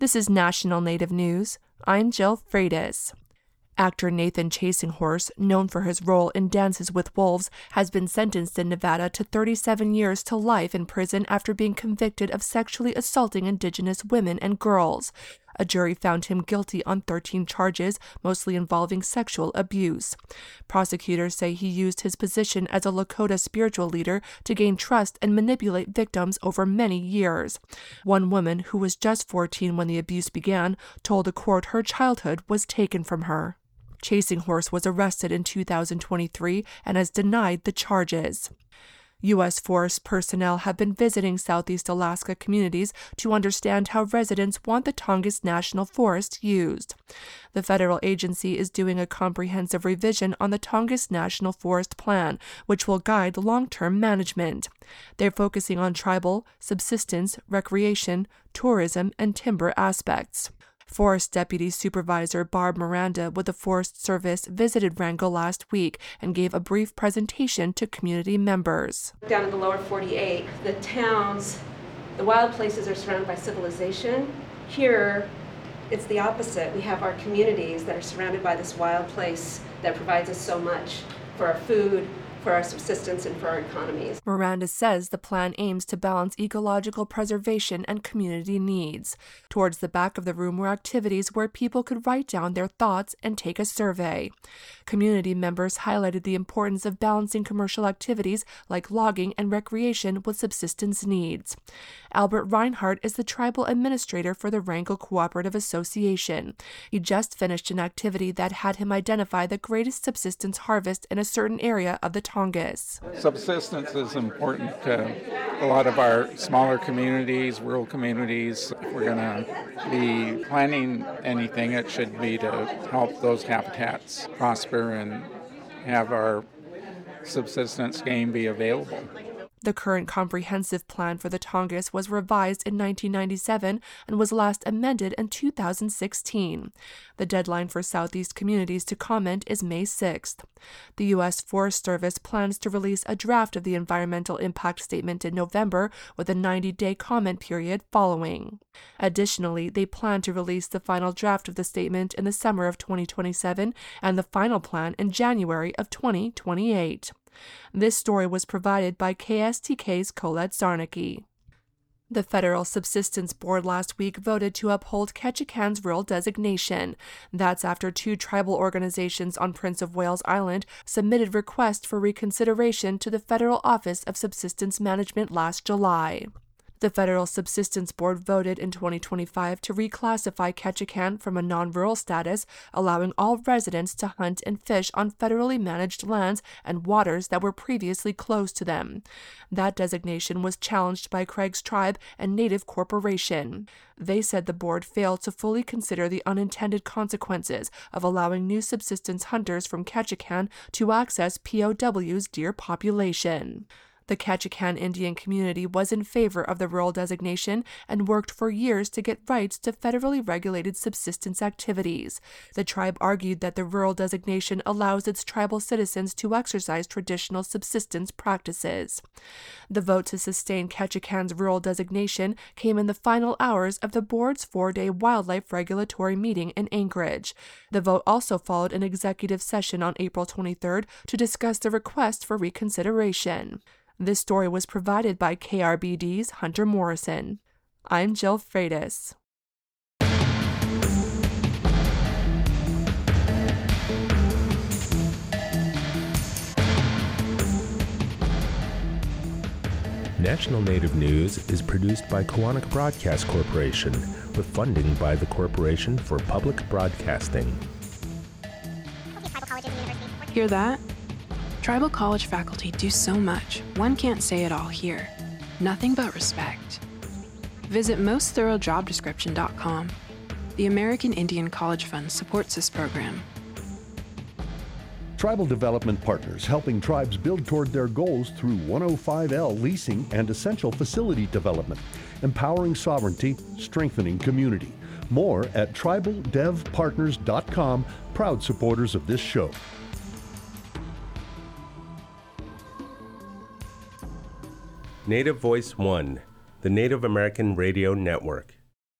This is National Native News. I'm Jill Freitas. Actor Nathan Chasinghorse, known for his role in Dances with Wolves, has been sentenced in Nevada to 37 years to life in prison after being convicted of sexually assaulting Indigenous women and girls. A jury found him guilty on 13 charges, mostly involving sexual abuse. Prosecutors say he used his position as a Lakota spiritual leader to gain trust and manipulate victims over many years. One woman, who was just 14 when the abuse began, told the court her childhood was taken from her. Chasinghorse was arrested in 2023 and has denied the charges. U.S. Forest personnel have been visiting Southeast Alaska communities to understand how residents want the Tongass National Forest used. The federal agency is doing a comprehensive revision on the Tongass National Forest Plan, which will guide long-term management. They're focusing on tribal, subsistence, recreation, tourism, and timber aspects. Forest Deputy Supervisor Barb Miranda with the Forest Service visited Wrangell last week and gave a brief presentation to community members. Down in the lower 48, the towns, the wild places are surrounded by civilization. Here, it's the opposite. We have our communities that are surrounded by this wild place that provides us so much for our food, for our subsistence, and for our economies. Miranda says the plan aims to balance ecological preservation and community needs. Towards the back of the room were activities where people could write down their thoughts and take a survey. Community members highlighted the importance of balancing commercial activities like logging and recreation with subsistence needs. Albert Reinhardt is the tribal administrator for the Wrangell Cooperative Association. He just finished an activity that had him identify the greatest subsistence harvest in a certain area of the Tongass. Subsistence is important to a lot of our smaller communities, rural communities. If we're going to be planning anything, it should be to help those habitats prosper and have our subsistence game be available. The current comprehensive plan for the Tongass was revised in 1997 and was last amended in 2016. The deadline for Southeast communities to comment is May 6th. The U.S. Forest Service plans to release a draft of the environmental impact statement in November with a 90-day comment period following. Additionally, they plan to release the final draft of the statement in the summer of 2027 and the final plan in January of 2028. This story was provided by KSTK's Colette Zarnicki. The Federal Subsistence Board last week voted to uphold Ketchikan's rural designation. That's after two tribal organizations on Prince of Wales Island submitted requests for reconsideration to the Federal Office of Subsistence Management last July. The Federal Subsistence Board voted in 2025 to reclassify Ketchikan from a non-rural status, allowing all residents to hunt and fish on federally managed lands and waters that were previously closed to them. That designation was challenged by Craig's Tribe and Native Corporation. They said the board failed to fully consider the unintended consequences of allowing new subsistence hunters from Ketchikan to access POW's deer population. The Ketchikan Indian community was in favor of the rural designation and worked for years to get rights to federally regulated subsistence activities. The tribe argued that the rural designation allows its tribal citizens to exercise traditional subsistence practices. The vote to sustain Ketchikan's rural designation came in the final hours of the board's 4-day wildlife regulatory meeting in Anchorage. The vote also followed an executive session on April 23rd to discuss the request for reconsideration. This story was provided by KRBD's Hunter Morrison. I'm Jill Freitas. National Native News is produced by Koahnic Broadcast Corporation with funding by the Corporation for Public Broadcasting. Hear that? Tribal college faculty do so much, one can't say it all here. Nothing but respect. Visit mostthoroughdjobdescription.com. The American Indian College Fund supports this program. Tribal Development Partners, helping tribes build toward their goals through 105L leasing and essential facility development, empowering sovereignty, strengthening community. More at tribaldevpartners.com, proud supporters of this show. Native Voice One, the Native American Radio Network.